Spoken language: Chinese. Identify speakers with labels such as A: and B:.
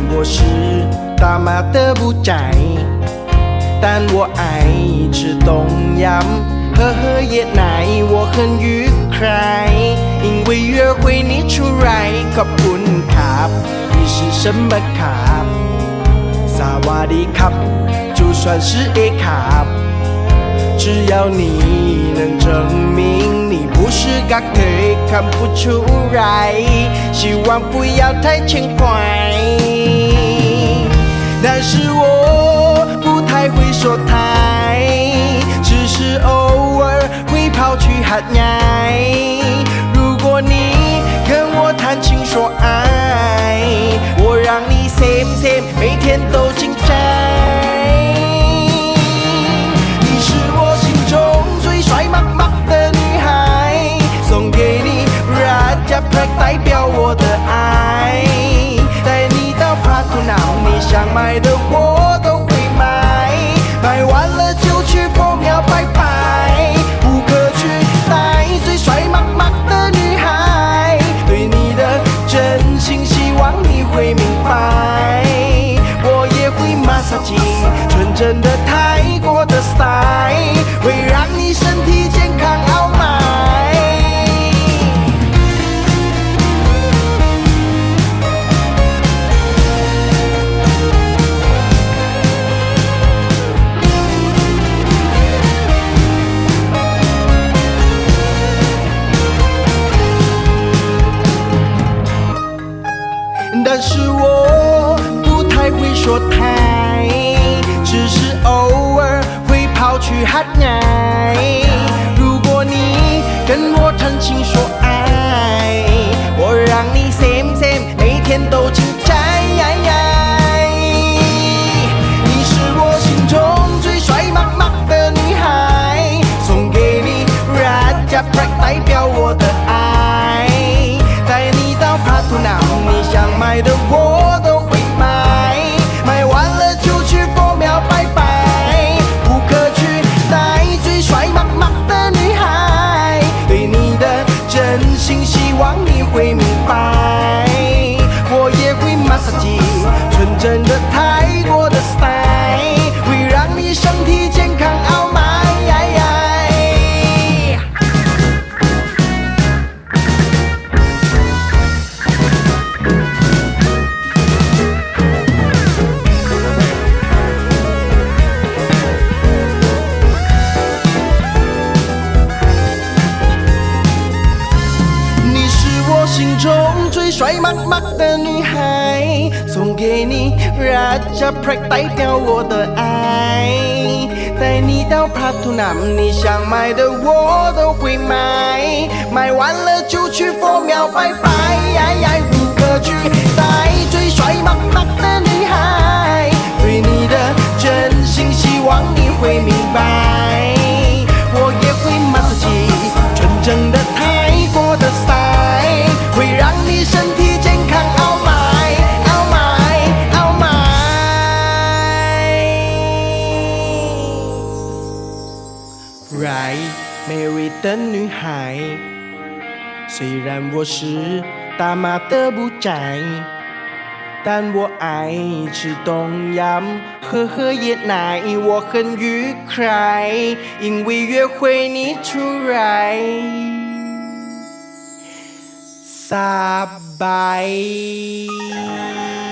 A: 我是大马的不宅，但我爱吃冬阴，喝椰奶，我很愉快，因为约会你出来，ขอบคุณครับ你是什么ครับ萨瓦迪卡，就算是 A 卡，只要你能证明你不是个腿，看不出来，希望不要太轻快。但是我不太会说台，只是偶尔会跑去喊爱。如果你跟我谈情说爱，我让你 same same 每天都精彩。你是我心中最帅妈妈的女孩，送给你 Raja Prak 代表我的爱，带你到 Pratunam， 你想买的我都会买，买完了就去佛庙拜拜，无可取代最帅妈妈的女孩，对你的真心希望你会明白，我也会马杀鸡，纯正的泰国的 style， 会让你身体健康傲买。但是我不太会说台，只是偶尔会跑去喊爱。如果你跟我谈情说爱，我让你 same same 每天都精彩。你是我心中最帅妈妈的女孩，送给你 Raja Prak 代表我的爱，带你到 Pratunam， 你想买的我都会买，买完了就去佛庙拜拜，无可取代最帅妈妈的女孩，对你的真心希望你会明白，我也会马杀鸡，纯正的泰国的 style， 会让你身体健康傲买。心中最帅妈妈的女孩，送给你 Raja Prak 代表我的爱，带你到 Pratunam， 你想买的我都会买，买完了就去佛庙拜拜，无可取代最帅妈妈的女孩，对你的真心希望你会明白，我也会马杀鸡，纯正的泰国的 style， 会让你身体健康傲买，傲买，傲买。Right Mary 的女孩，虽然我是大马的不宅，但我爱吃冬阴，喝椰奶，我很愉快，因为约会你出来。สบาย